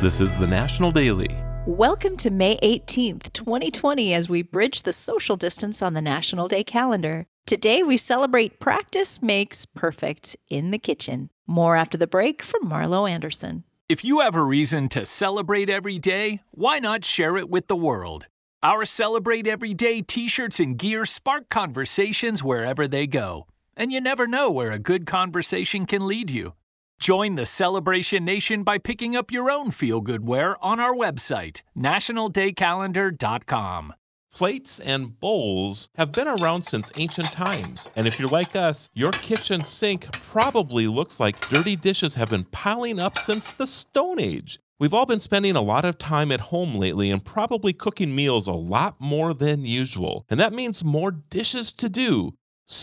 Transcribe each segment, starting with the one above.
This is the National Daily. Welcome to May 18th, 2020, as we bridge the social distance on the National Day calendar. Today, we celebrate Practice Makes Perfect in the kitchen. More after the break from Marlo Anderson. If you have a reason to celebrate every day, why not share it with the world? Our Celebrate Every Day t-shirts and gear spark conversations wherever they go. And you never know where a good conversation can lead you. Join the Celebration Nation by picking up your own feel-good wear on our website, nationaldaycalendar.com. Plates and bowls have been around since ancient times. And if you're like us, your kitchen sink probably looks like dirty dishes have been piling up since the Stone Age. We've all been spending a lot of time at home lately and probably cooking meals a lot more than usual. And that means more dishes to do.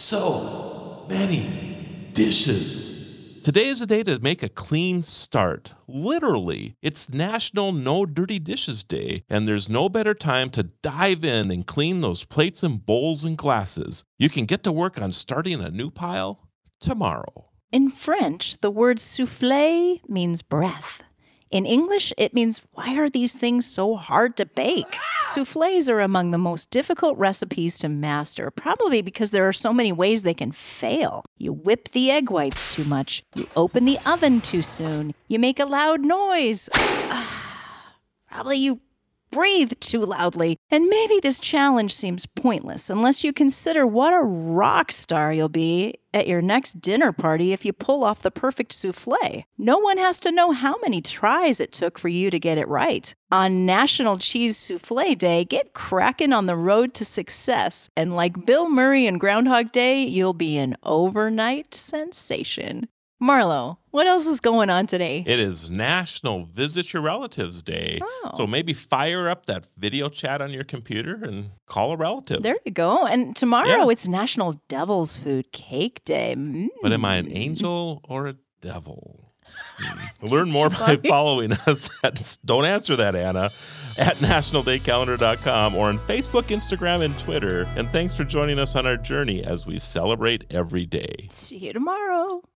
So many dishes. Today is a day to make a clean start. Literally, it's National No Dirty Dishes Day, and there's no better time to dive in and clean those plates and bowls and glasses. You can get to work on starting a new pile tomorrow. In French, the word soufflé means breath. In English, it means, why are these things so hard to bake? Soufflés are among the most difficult recipes to master, probably because there are so many ways they can fail. You whip the egg whites too much. You open the oven too soon. You make a loud noise. Probably you breathe too loudly. And maybe this challenge seems pointless unless you consider what a rock star you'll be at your next dinner party if you pull off the perfect soufflé. No one has to know how many tries it took for you to get it right. On National Cheese Soufflé Day, get cracking on the road to success. And like Bill Murray in Groundhog Day, you'll be an overnight sensation. Marlo, what else is going on today? It is National Visit Your Relatives Day. Oh. So maybe fire up that video chat on your computer and call a relative. There you go. And tomorrow it's National Devil's Food Cake Day. But am I an angel or a devil? Learn more by following us at, don't answer that, Anna, at nationaldaycalendar.com or on Facebook, Instagram, and Twitter. And thanks for joining us on our journey as we celebrate every day. See you tomorrow.